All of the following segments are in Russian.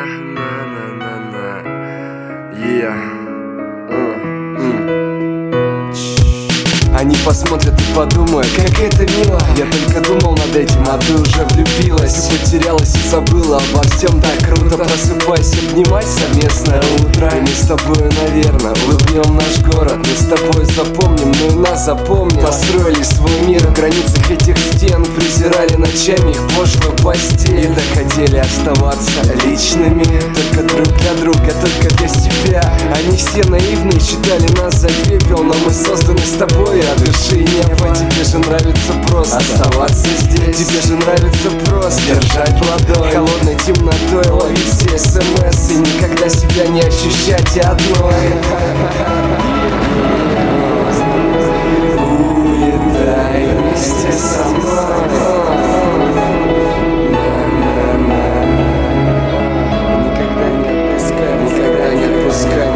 Они посмотрят и подумают, как это мило. Я только думал над этим, а ты уже влюбилась. Ты потерялась и забыла обо всем, так круто. Просыпайся, обнимай совместное утро. И мы с тобой, наверное, улыбнем наш город. Мы с тобой запомним, но и нас запомним. Построили свой мир в границах этих стен. Презирали ночами их пошлую постель. И так хотели оставаться личными, только друг для друга, только для себя. Они все наивные, считали нас за пепел, но мы созданы с тобой от души и неба. Тебе же нравится просто оставаться здесь. Тебе же нравится просто держать ладонь холодной темнотой, ловить все смс и никогда себя не ощущать одной. Улетай вместе со мной. Никогда не отпускай.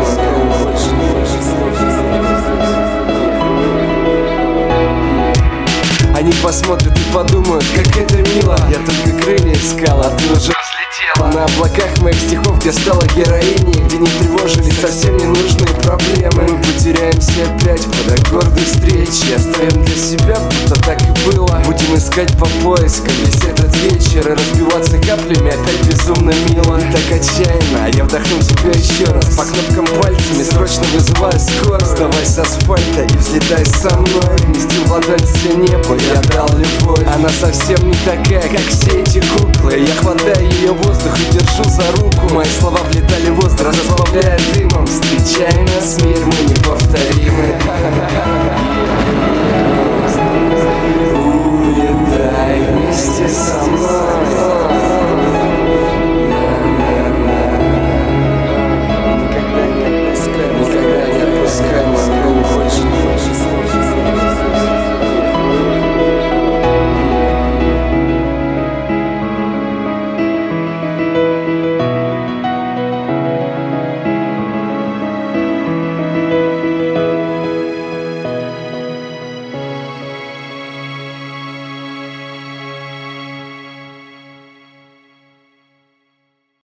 Они посмотрят и подумают, как это мило. Я только крылья искал, а ты уже взлетела. На облаках моих стихов, где стала героиней, где не тревожили совсем ненужные проблемы. Мы потеряемся опять под гордой встречи, оставим для себя, будто так и было. Будем искать по поискам весь этот вечер и разбиваться каплями опять безумно мило. И так отчаянно, я вдохну тебя еще раз. По кнопкам пальцами срочно вызываю скорость. Вставай с асфальта и взлетай со мной. Вместил в ладонь все небо, я дал любовь. Она совсем не такая, как все эти куклы. Я хватаю ее воздух и держу за руку. Мои слова влетали в воздух, разбавляя дымом. Встречай нас, мир, мы неповторимы. Улетай вместе со мной.